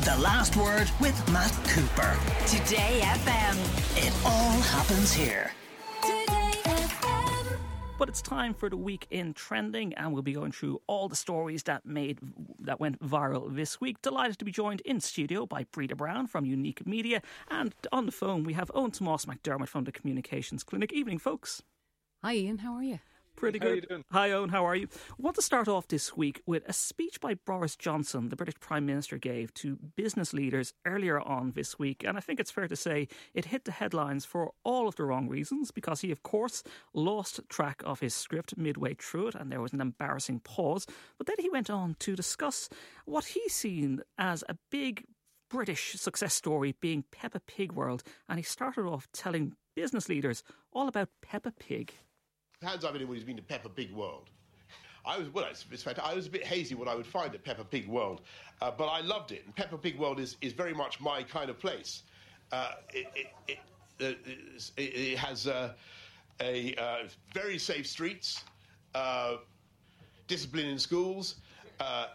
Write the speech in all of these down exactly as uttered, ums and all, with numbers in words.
The Last Word with Matt Cooper. Today F M. It all happens here. Today F M. But it's time for the week in trending, and we'll be going through all the stories that made that went viral this week. Delighted to be joined in studio by Breda Brown from Unique Media, and on the phone we have Owen Tomas McDermott from the Communications Clinic. Evening, folks. Hi Ian, how are you? Pretty How good. are you doing? Hi Owen, how are you? I want to start off this week with a speech by Boris Johnson, the British Prime Minister, gave to business leaders earlier on this week. And I think it's fair to say it hit the headlines for all of the wrong reasons, because he, of course, lost track of his script midway through it and there was an embarrassing pause. But then he went on to discuss what he's seen as a big British success story, being Peppa Pig World. And he started off telling business leaders all about Peppa Pig. Hands up anyone who's been to Peppa Pig World. I was well. It's, it's I was a bit hazy what I would find at Peppa Pig World, uh, but I loved it. And Peppa Pig World is, is very much my kind of place. Uh, it, it, it, uh, it, it has uh, a uh, very safe streets, uh, discipline in schools, uh,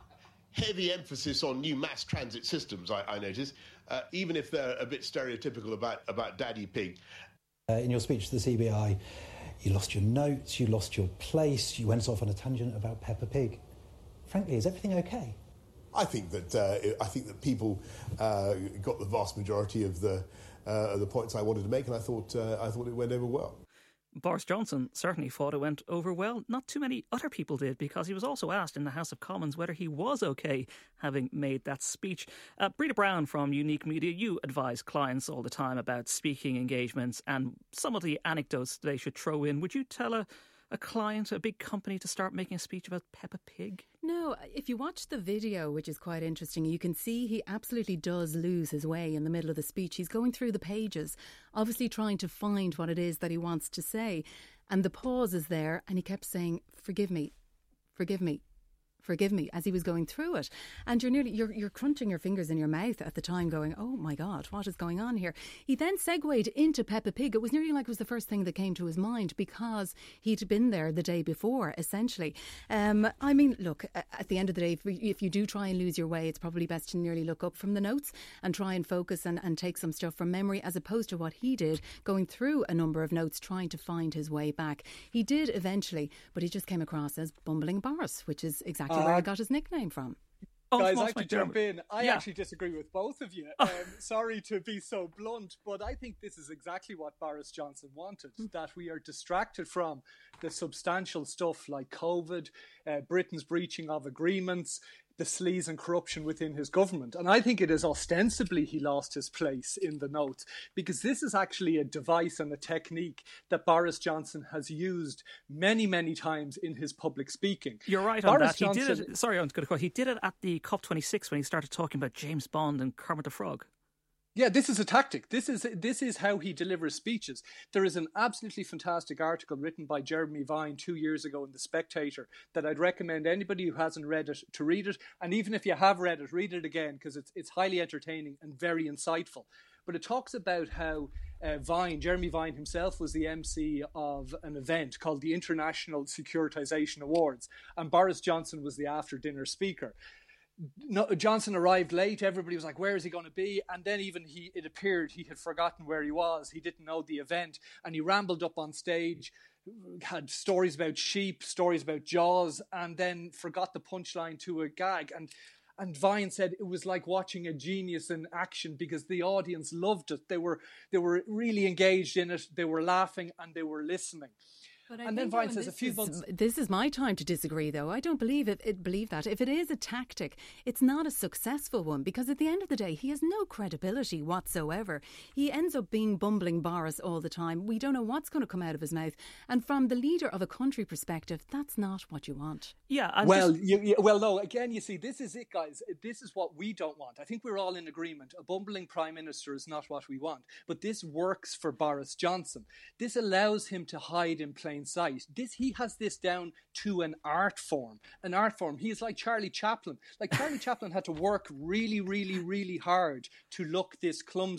heavy emphasis on new mass transit systems. I, I notice, uh, even if they're a bit stereotypical about about Daddy Pig. Uh, in your speech to the C B I, you lost your notes, you lost your place, you went off on a tangent about Peppa Pig. Frankly, is everything okay? I think that uh, I think that people uh, got the vast majority of the uh, of the points I wanted to make, and I thought uh, I thought it went over well. Boris Johnson certainly thought it went over well. Not too many other people did, because he was also asked in the House of Commons whether he was okay having made that speech. Uh, Breda Brown from Unique Media, you advise clients all the time about speaking engagements and some of the anecdotes they should throw in. Would you tell a, a client, a big company, to start making a speech about Peppa Pig? No, if you watch the video, which is quite interesting, you can see he absolutely does lose his way in the middle of the speech. He's going through the pages, obviously trying to find what it is that he wants to say. And the pause is there, and he kept saying, forgive me, forgive me. Forgive me, as he was going through it. And you're nearly, you're, you're crunching your fingers in your mouth at the time going, oh my God, what is going on here? He then segued into Peppa Pig. It was nearly like it was the first thing that came to his mind, because he'd been there the day before, essentially. Um, I mean, look, at the end of the day, if, if you do try and lose your way, it's probably best to nearly look up from the notes and try and focus and, and take some stuff from memory, as opposed to what he did, going through a number of notes, trying to find his way back. He did eventually, but he just came across as bumbling Boris, which is exactly where Uh, he got his nickname from. Oh, Guys, I Tomas have to McDermott. jump in. I Yeah. actually disagree with both of you. Um, sorry to be so blunt, but I think this is exactly what Boris Johnson wanted, that we are distracted from the substantial stuff like COVID, uh, Britain's breaching of agreements, the sleaze and corruption within his government. And I think it is ostensibly he lost his place in the notes, because this is actually a device and a technique that Boris Johnson has used many, many times in his public speaking. You're right on Boris that. He Johnson, did it. Sorry, I'm going to quote. He did it at the COP twenty-six when he started talking about James Bond and Kermit the Frog. Yeah, this is a tactic. This is this is how he delivers speeches. There is an absolutely fantastic article written by Jeremy Vine two years ago in The Spectator that I'd recommend anybody who hasn't read it to read it. And even if you have read it, read it again, because it's it's highly entertaining and very insightful. But it talks about how uh, Vine, Jeremy Vine himself, was the M C of an event called the International Securitization Awards, and Boris Johnson was the after-dinner speaker. No, Johnson arrived late. Everybody was like, where is he going to be? And then even he, it appeared he had forgotten where he was. He didn't know the event, and he rambled up on stage, had stories about sheep, stories about Jaws, and then forgot the punchline to a gag. And And Vine said it was like watching a genius in action, because the audience loved it. They were they were really engaged in it. They were laughing and they were listening. But I And then think, Vine Owen, says a this few is- months- This is my time to disagree, though. I don't believe it, it. Believe that. If it is a tactic, it's not a successful one, because at the end of the day, he has no credibility whatsoever. He ends up being bumbling Boris all the time. We don't know what's going to come out of his mouth. And from the leader of a country perspective, that's not what you want. Yeah. And Well, just- you, you, well, no. Again, you see, this is it, guys. This is what we don't want. I think we're all in agreement. A bumbling prime minister is not what we want. But this works for Boris Johnson. This allows him to hide in plain sight. This he has this down to an art form. An art form. He is like Charlie Chaplin. Like Charlie Chaplin had to work really, really, really hard to look this clumsy.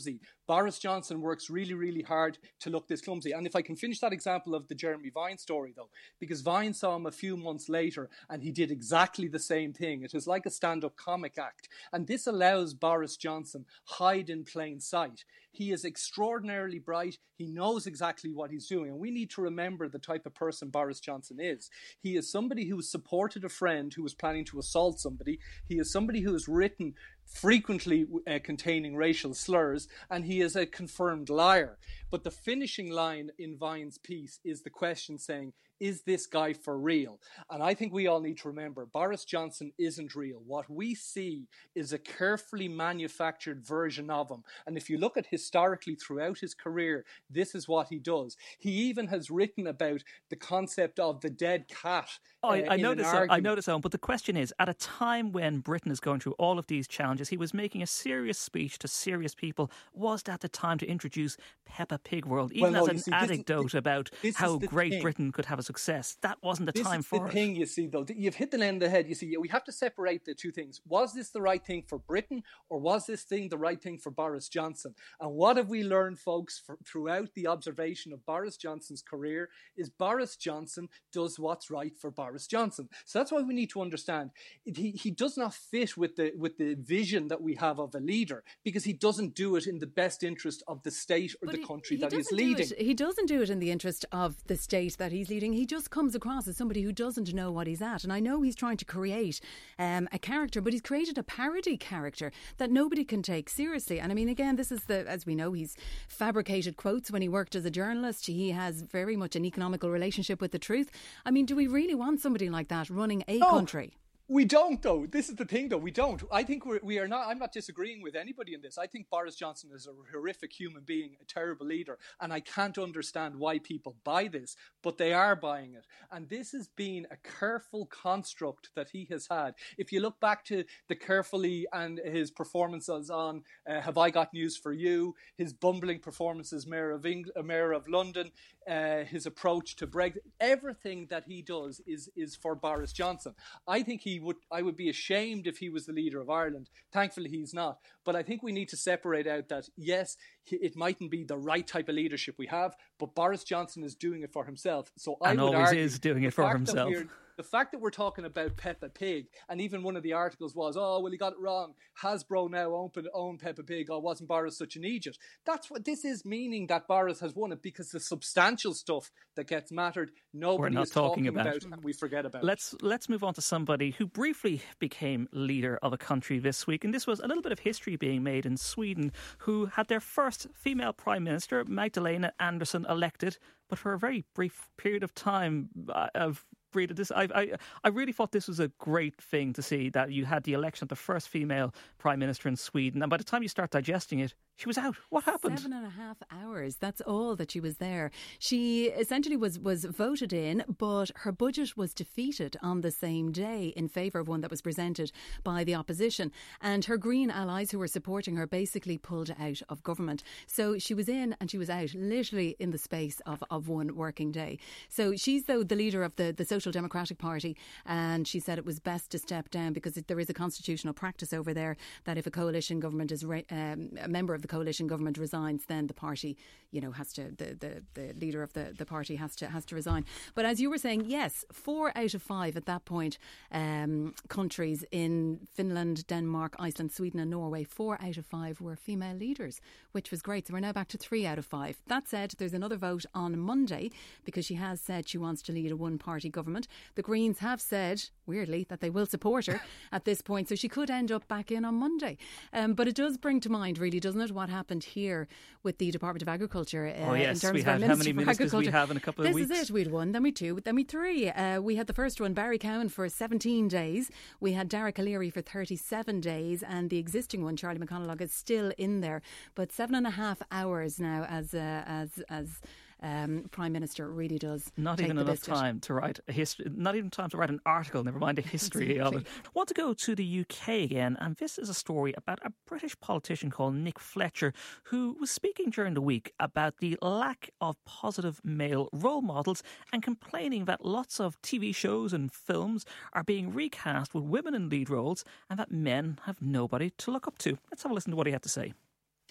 Boris Johnson works really, really hard to look this clumsy. And if I can finish that example of the Jeremy Vine story, though, because Vine saw him a few months later and he did exactly the same thing. It was like a stand-up comic act. And this allows Boris Johnson hide in plain sight. He is extraordinarily bright. He knows exactly what he's doing. And we need to remember the type of person Boris Johnson is. He is somebody who supported a friend who was planning to assault somebody. He is somebody who has written frequently uh, containing racial slurs, and he is a confirmed liar. But the finishing line in Vine's piece is the question saying, is this guy for real? And I think we all need to remember, Boris Johnson isn't real. What we see is a carefully manufactured version of him. And if you look at historically throughout his career, this is what he does. He even has written about the concept of the dead cat. Oh, I, uh, I notice. I notice, Owen. But the question is, at a time when Britain is going through all of these challenges, he was making a serious speech to serious people. Was that the time to introduce Peppa Pig World, even well, no, as an see, anecdote this, about this how great thing. Britain could have a success? That wasn't the this time is for the it. thing, you see, though. You've hit the nail on the head. You see, we have to separate the two things. Was this the right thing for Britain, or was this thing the right thing for Boris Johnson? And what have we learned, folks, for, throughout the observation of Boris Johnson's career is Boris Johnson does what's right for Boris Johnson. So that's why we need to understand he, he does not fit with the with the vision that we have of a leader, because he doesn't do it in the best interest of the state or but the he, country he that he's doesn't leading. Do it, he doesn't do it in the interest of the state that he's leading. He just comes across as somebody who doesn't know what he's at. And I know he's trying to create um, a character, but he's created a parody character that nobody can take seriously. And I mean, again, this is the, as we know, he's fabricated quotes when he worked as a journalist. He has very much an economical relationship with the truth. I mean, do we really want somebody like that running a No. country? We don't, though. This is the thing, though. We don't. I think we're, we are not. I'm not disagreeing with anybody in this. I think Boris Johnson is a horrific human being, a terrible leader, and I can't understand why people buy this, but they are buying it. And this has been a careful construct that he has had. If you look back to the carefully and his performances on uh, Have I Got News for You, his bumbling performances, Mayor of England, uh, Mayor of London, uh, his approach to Brexit, everything that he does is is for Boris Johnson. I think he would I would be ashamed if he was the leader of Ireland. Thankfully he's not, but I think we need to separate out that yes, it mightn't be the right type of leadership we have, but Boris Johnson is doing it for himself. So I and would always argue is doing it the for fact that himself. we're- The fact that we're talking about Peppa Pig, and even one of the articles was, oh, well, he got it wrong. Hasbro now own, own Peppa Pig. Oh, wasn't Boris such an idiot? That's what this is, meaning that Boris has won it, because the substantial stuff that gets mattered, nobody not is talking, talking about. about, and we forget about. Let's let's move on to somebody who briefly became leader of a country this week, and this was a little bit of history being made in Sweden, who had their first female prime minister, Magdalena Andersson, elected, but for a very brief period of time. Uh, of Breda, this I, I I really thought this was a great thing to see, that you had the election of the first female prime minister in Sweden, and by the time you start digesting it, she was out. What happened? Seven and a half hours. That's all that she was there. She essentially was, was voted in, but her budget was defeated on the same day in favour of one that was presented by the opposition. And her Green allies who were supporting her basically pulled out of government. So she was in and she was out literally in the space of, of one working day. So she's though the leader of the, the Social Democratic Party, and she said it was best to step down because there is a constitutional practice over there that if a coalition government is re- um, a member of the coalition government resigns, then the party, you know, has to the, the, the leader of the, the party has to has to resign. But as you were saying, yes, four out of five at that point um, countries in Finland, Denmark, Iceland, Sweden and Norway, four out of five were female leaders, which was great. So we're now back to three out of five. That said, there's another vote on Monday because she has said she wants to lead a one-party government. The Greens have said, weirdly, that they will support her at this point, so she could end up back in on Monday. Um, but it does bring to mind, really, doesn't it, what happened here with the Department of Agriculture uh, oh yes, in terms we of our had how Minister many for ministers Agriculture. we have in a couple of this weeks. This is it. We had one, then we two, then we three. Uh, we had the first one, Barry Cowan, for seventeen days. We had Derek O'Leary for thirty-seven days, and the existing one, Charlie McConalogue, is still in there. But seven and a half hours now as uh, as as. Um, Prime Minister really does not take even the enough biscuit. time to write a history, not even time to write an article, never mind a history Exactly. of it. I want to go to the U K again, and this is a story about a British politician called Nick Fletcher, who was speaking during the week about the lack of positive male role models and complaining that lots of T V shows and films are being recast with women in lead roles and that men have nobody to look up to. Let's have a listen to what he had to say.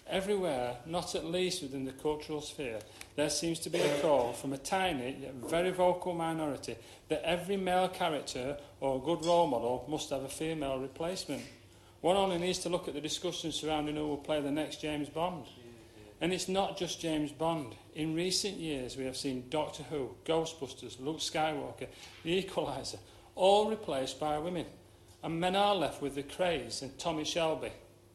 Everywhere, not at least within the cultural sphere, there seems to be a call from a tiny yet very vocal minority that every male character or good role model must have a female replacement. One only needs to look at the discussion surrounding who will play the next James Bond. And it's not just James Bond. In recent years, we have seen Doctor Who, Ghostbusters, Luke Skywalker, The Equalizer, all replaced by women. And men are left with the Craze and Tommy Shelby.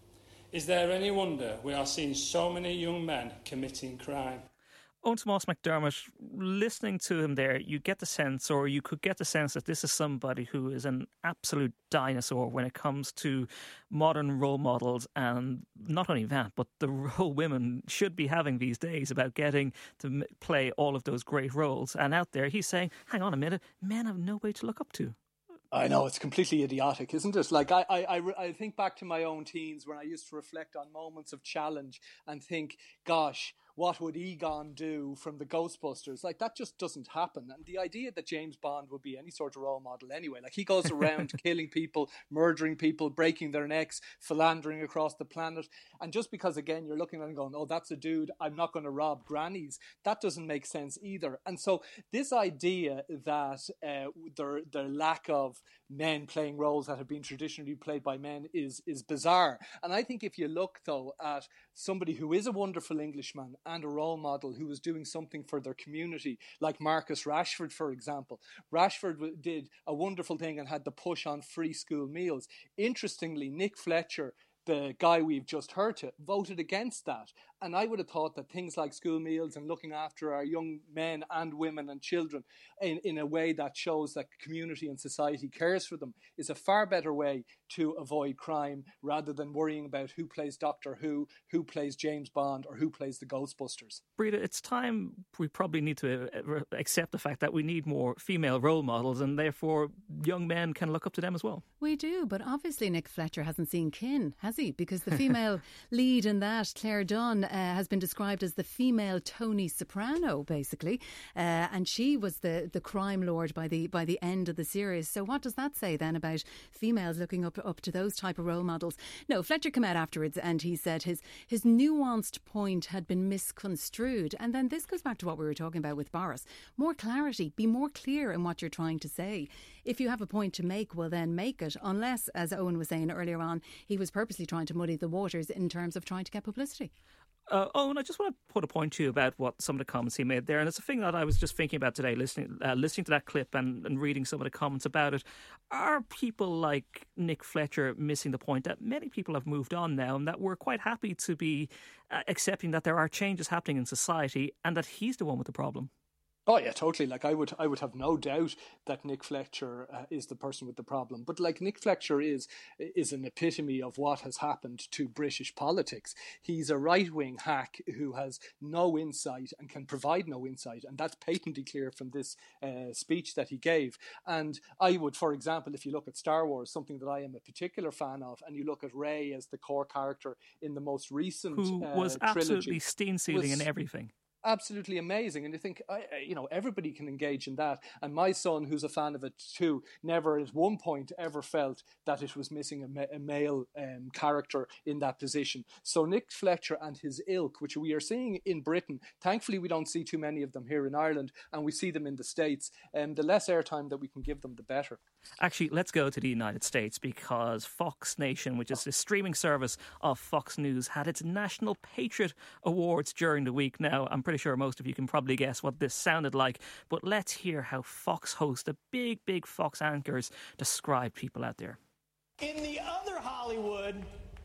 Is there any wonder we are seeing so many young men committing crime? Owen Tomas McDermott, listening to him there, you get the sense, or you could get the sense, that this is somebody who is an absolute dinosaur when it comes to modern role models, and not only that, but the role women should be having these days about getting to play all of those great roles. And out there, he's saying, hang on a minute, men have nobody to look up to. I know, it's completely idiotic, isn't it? Like, I, I, I, I think back to my own teens when I used to reflect on moments of challenge and think, gosh, what would Egon do from the Ghostbusters? Like, that just doesn't happen. And the idea that James Bond would be any sort of role model anyway, like, he goes around killing people, murdering people, breaking their necks, philandering across the planet. And just because, again, you're looking at it and going, oh, that's a dude, I'm not going to rob grannies, that doesn't make sense either. And so this idea that uh, their, their lack of men playing roles that have been traditionally played by men is is bizarre. And I think if you look, though, at somebody who is a wonderful Englishman and a role model who is doing something for their community, like Marcus Rashford, for example. Rashford did a wonderful thing and had the push on free school meals. Interestingly, Nick Fletcher, the guy we've just heard to, voted against that. And I would have thought that things like school meals and looking after our young men and women and children in, in a way that shows that community and society cares for them is a far better way to avoid crime, rather than worrying about who plays Doctor Who, who plays James Bond, or who plays the Ghostbusters. Breda, it's time we probably need to accept the fact that we need more female role models, and therefore young men can look up to them as well. We do, but obviously Nick Fletcher hasn't seen Kin, has he? Because the female lead in that, Claire Dunn, uh, has been described as the female Tony Soprano, basically, uh, and she was the, the crime lord by the by the end of the series. So what does that say then about females looking up up to those type of role models? No, Fletcher came out afterwards and he said his his nuanced point had been misconstrued. And then this goes back to what we were talking about with Boris. More clarity, be more clear in what you're trying to say. If you have a point to make, well then make it, unless, as Owen was saying earlier on, he was purposely trying to muddy the waters in terms of trying to get publicity. Uh, Owen, I just want to put a point to you about what some of the comments he made there, and it's a thing that I was just thinking about today, listening uh, listening to that clip and, and reading some of the comments about it. Are people like Nick Fletcher missing the point that many people have moved on now, and that we're quite happy to be uh, accepting that there are changes happening in society, and that he's the one with the problem? Oh yeah, totally. Like I would, I would have no doubt that Nick Fletcher uh, is the person with the problem. But like Nick Fletcher is is an epitome of what has happened to British politics. He's a right-wing hack who has no insight and can provide no insight, and that's patently clear from this uh, speech that he gave. And I would, for example, if you look at Star Wars, something that I am a particular fan of, and you look at Rey as the core character in the most recent who uh, was absolutely steam-sealing in everything. Absolutely amazing. And you think, you know, everybody can engage in that. And my son, who's a fan of it too, never at one point ever felt that it was missing a, ma- a male um, character in that position. So Nick Fletcher and his ilk, which we are seeing in Britain, thankfully we don't see too many of them here in Ireland, and we see them in the States. And um, the less airtime that we can give them, the better. Actually, let's go to the United States, because Fox Nation, which is the streaming service of Fox News, had its National Patriot Awards during the week. Now, I'm pretty sure most of you can probably guess what this sounded like, but let's hear how Fox host, the big, big Fox anchors, describe people out there. In the other Hollywood,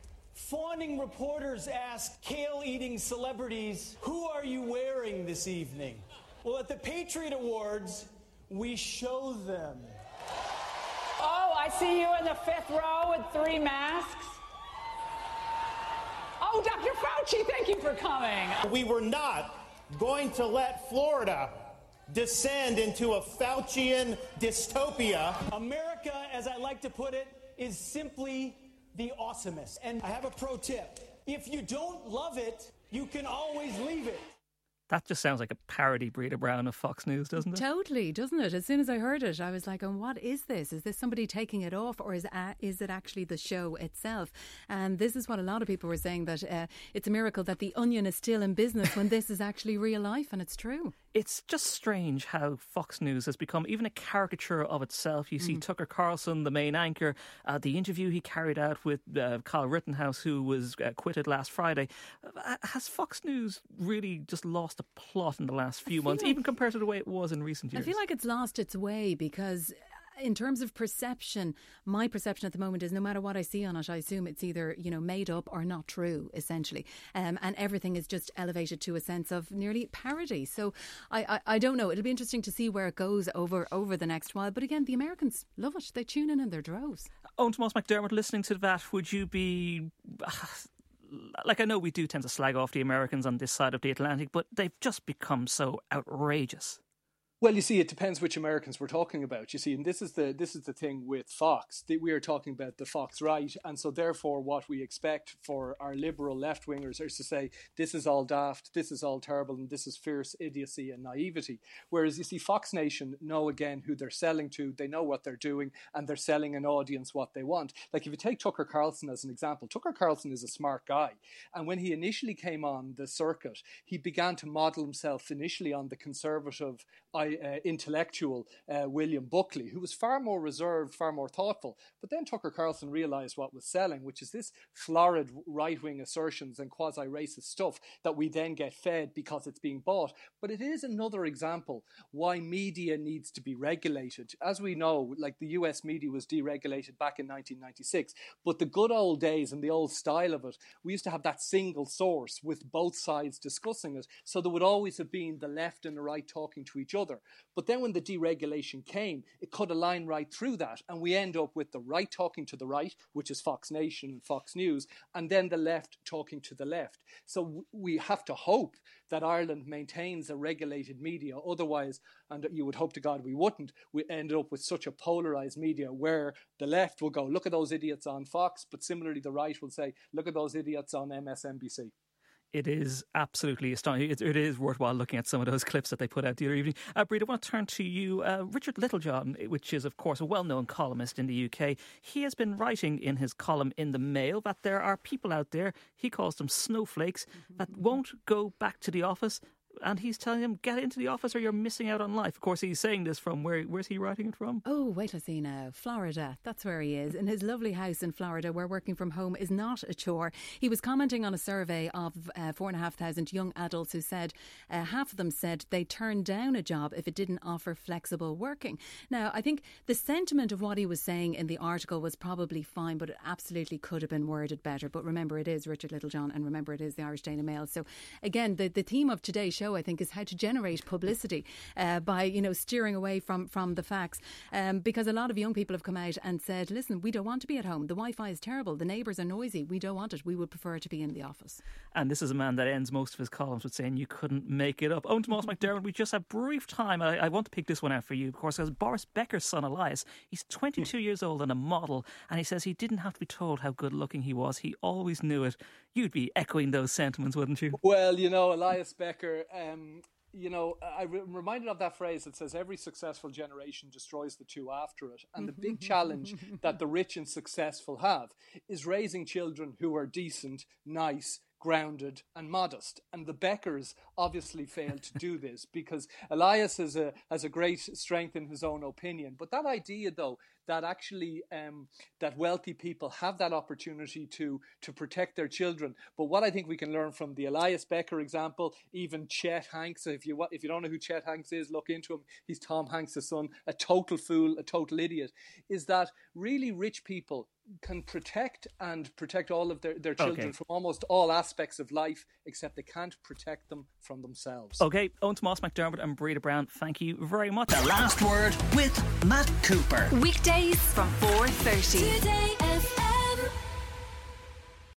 fawning reporters asked kale-eating celebrities, "Who are you wearing this evening?" Well, at the Patriot Awards, we show them. Oh, I see you in the fifth row with three masks. Oh, Doctor Fauci, thank you for coming. We were not going to let Florida descend into a Faucian dystopia. America, as I like to put it, is simply the awesomest. And I have a pro tip. If you don't love it, you can always leave it. That just sounds like a parody, Breda Brown, of Fox News, doesn't it? Totally, doesn't it? As soon as I heard it, I was like, oh, what is this? Is this somebody taking it off, or is, a- is it actually the show itself? And this is what a lot of people were saying, that uh, it's a miracle that The Onion is still in business when this is actually real life, and it's true. It's just strange how Fox News has become even a caricature of itself. You see mm. Tucker Carlson, the main anchor, uh, the interview he carried out with uh, Kyle Rittenhouse, who was uh, acquitted last Friday. Uh, has Fox News really just lost a plot in the last few months, like, even compared to the way it was in recent years? I feel like it's lost its way, because in terms of perception, my perception at the moment is no matter what I see on it, I assume it's either, you know, made up or not true, essentially. Um, and everything is just elevated to a sense of nearly parody. So I, I, I don't know. It'll be interesting to see where it goes over, over the next while. But again, the Americans love it. They tune in in their droves. Owen Tomas McDermott, listening to that, would you be... Like, I know we do tend to slag off the Americans on this side of the Atlantic, but they've just become so outrageous. Well, you see, it depends which Americans we're talking about. You see, and this is the this is the thing with Fox. We are talking about the Fox right, and so therefore what we expect for our liberal left-wingers is to say, this is all daft, this is all terrible, and this is fierce idiocy and naivety. Whereas, you see, Fox Nation know, again, who they're selling to, they know what they're doing, and they're selling an audience what they want. Like, if you take Tucker Carlson as an example, Tucker Carlson is a smart guy, and when he initially came on the circuit, he began to model himself initially on the conservative Uh, intellectual uh, William Buckley, who was far more reserved, far more thoughtful. But then Tucker Carlson realised what was selling, which is this florid right-wing assertions and quasi-racist stuff that we then get fed because it's being bought. But it is another example why media needs to be regulated. As we know, like, the U S media was deregulated back in nineteen ninety-six, but the good old days and the old style of it, we used to have that single source with both sides discussing it. So there would always have been the left and the right talking to each other. But then when the deregulation came, it cut a line right through that, and we end up with the right talking to the right, which is Fox Nation and Fox News, and then the left talking to the left. So we have to hope that Ireland maintains a regulated media. Otherwise, and you would hope to God we wouldn't, we end up with such a polarised media where the left will go, look at those idiots on Fox, but similarly the right will say, look at those idiots on M S N B C. It is absolutely astonishing. It, it is worthwhile looking at some of those clips that they put out the other evening. Uh, Breda, I want to turn to you. Uh, Richard Littlejohn, which is, of course, a well-known columnist in the U K, he has been writing in his column in the Mail that there are people out there, he calls them snowflakes, that won't go back to the office. And he's telling them, get into the office or you're missing out on life. Of course, he's saying this from, where? Where's he writing it from? Oh, wait till I see now. Florida. That's where he is. In his lovely house in Florida, where working from home is not a chore. He was commenting on a survey of uh, four and a half thousand young adults who said, uh, half of them said they turned down a job if it didn't offer flexible working. Now, I think the sentiment of what he was saying in the article was probably fine, but it absolutely could have been worded better. But remember, it is Richard Littlejohn, and remember, it is the Irish Daily Mail. So again, the, the theme of today's show, I think, is how to generate publicity uh, by, you know, steering away from, from the facts. Um, because a lot of young people have come out and said, listen, we don't want to be at home. The Wi-Fi is terrible. The neighbours are noisy. We don't want it. We would prefer to be in the office. And this is a man that ends most of his columns with saying you couldn't make it up. Owen Tomas McDermott, we just have brief time. I, I want to pick this one out for you, of course, because Boris Becker's son Elias, he's twenty-two years old and a model, and he says he didn't have to be told how good looking he was. He always knew it. You'd be echoing those sentiments, wouldn't you? Well, you know, Elias Becker, um, you know, I'm reminded of that phrase that says every successful generation destroys the two after it. And the big challenge that the rich and successful have is raising children who are decent, nice, grounded and modest. And the Beckers obviously failed to do this because Elias has a, has a great strength in his own opinion. But that idea, though, that actually um, that wealthy people have that opportunity to to protect their children. But what I think we can learn from the Elias Becker example, even Chet Hanks, if you if you don't know who Chet Hanks is, look into him. He's Tom Hanks' son, a total fool, a total idiot, is that really rich people can protect and protect all of their, their children okay. from almost all aspects of life, except they can't protect them from themselves. Okay, Owen Tomas McDermott and Breda Brown, thank you very much. The Last Word with Matt Cooper. Weekdays from four thirty. Today